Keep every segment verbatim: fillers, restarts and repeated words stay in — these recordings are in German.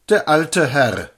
Der alte Herr.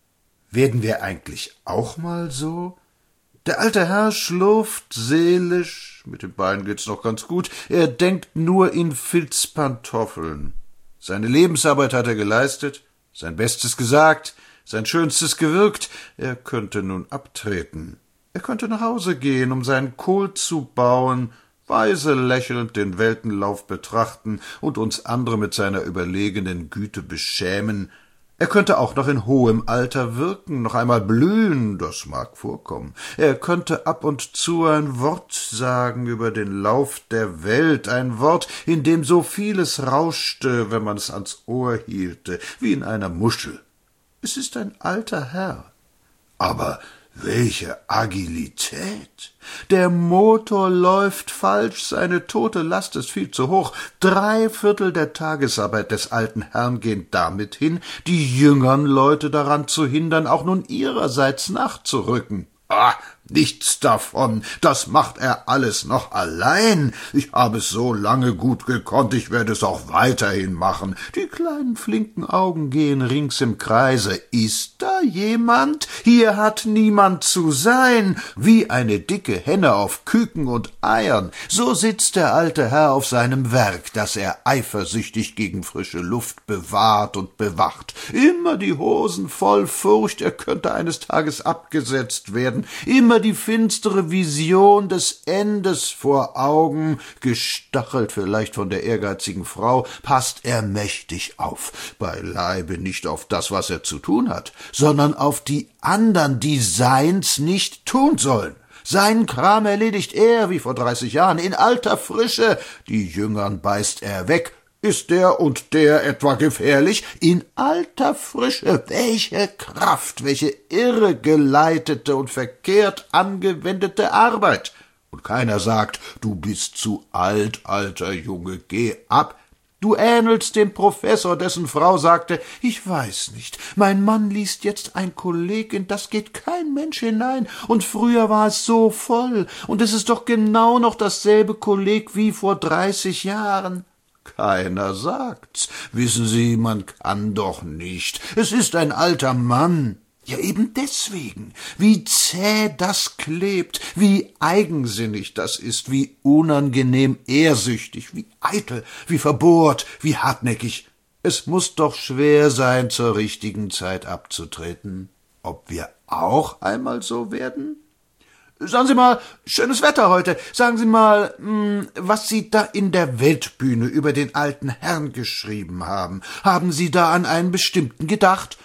Werden wir eigentlich auch mal so? Der alte Herr schlurft seelisch, mit den Beinen geht's noch ganz gut, er denkt nur in Filzpantoffeln. Seine Lebensarbeit hat er geleistet, sein Bestes gesagt, sein Schönstes gewirkt, er könnte nun abtreten. Er könnte nach Hause gehen, um seinen Kohl zu bauen, weise lächelnd den Weltenlauf betrachten und uns andere mit seiner überlegenen Güte beschämen. Er könnte auch noch in hohem Alter wirken, noch einmal blühen, das mag vorkommen. Er könnte ab und zu ein Wort sagen über den Lauf der Welt, ein Wort, in dem so vieles rauschte, wenn man es ans Ohr hielte, wie in einer Muschel. Es ist ein alter Herr. Aber welche Agilität! Der Motor läuft falsch, seine tote Last ist viel zu hoch. Drei Viertel der Tagesarbeit des alten Herrn gehen damit hin, die jüngeren Leute daran zu hindern, auch nun ihrerseits nachzurücken. Ah, nichts davon, das macht er alles noch allein. Ich habe es so lange gut gekonnt, ich werde es auch weiterhin machen. Die kleinen flinken Augen gehen rings im Kreise. Ist da jemand? Hier hat niemand zu sein. Wie eine dicke Henne auf Küken und Eiern. So sitzt der alte Herr auf seinem Werk, das er eifersüchtig gegen frische Luft bewahrt und bewacht. Immer die Hosen voll Furcht, er könnte eines Tages abgesetzt werden. Immer die finstere Vision des Endes vor Augen, gestachelt vielleicht von der ehrgeizigen Frau, passt er mächtig auf, beileibe nicht auf das, was er zu tun hat, sondern auf die andern, die seins nicht tun sollen. Seinen Kram erledigt er, wie vor dreißig Jahren, in alter Frische, die Jüngern beißt er weg. Ist der und der etwa gefährlich? In alter Frische, welche Kraft, welche irregeleitete und verkehrt angewendete Arbeit! Und keiner sagt, du bist zu alt, alter Junge, geh ab. Du ähnelst dem Professor, dessen Frau sagte, ich weiß nicht, mein Mann liest jetzt ein Kolleg, in das geht kein Mensch hinein, und früher war es so voll, und es ist doch genau noch dasselbe Kolleg wie vor dreißig Jahren. Keiner sagt's. Wissen Sie, man kann doch nicht. Es ist ein alter Mann. Ja, eben deswegen. Wie zäh das klebt, wie eigensinnig das ist, wie unangenehm ehrsüchtig, wie eitel, wie verbohrt, wie hartnäckig. Es muß doch schwer sein, zur richtigen Zeit abzutreten. Ob wir auch einmal so werden? Sagen Sie mal, schönes Wetter heute. Sagen Sie mal, mh, was Sie da in der Weltbühne über den alten Herrn geschrieben haben. Haben Sie da an einen bestimmten gedacht?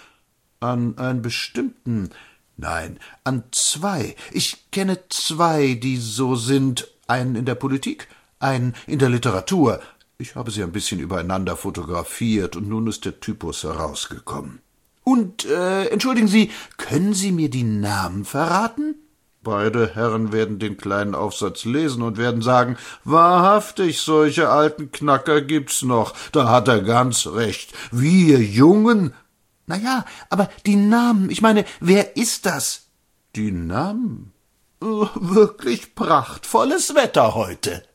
An einen bestimmten? Nein, an zwei. Ich kenne zwei, die so sind. Einen in der Politik, einen in der Literatur. Ich habe sie ein bisschen übereinander fotografiert und nun ist der Typus herausgekommen. Und, äh, entschuldigen Sie, können Sie mir die Namen verraten? Beide Herren werden den kleinen Aufsatz lesen und werden sagen, wahrhaftig, solche alten Knacker gibt's noch, da hat er ganz recht. Wir Jungen? Na ja, aber die Namen, ich meine, wer ist das? Die Namen? Wirklich prachtvolles Wetter heute.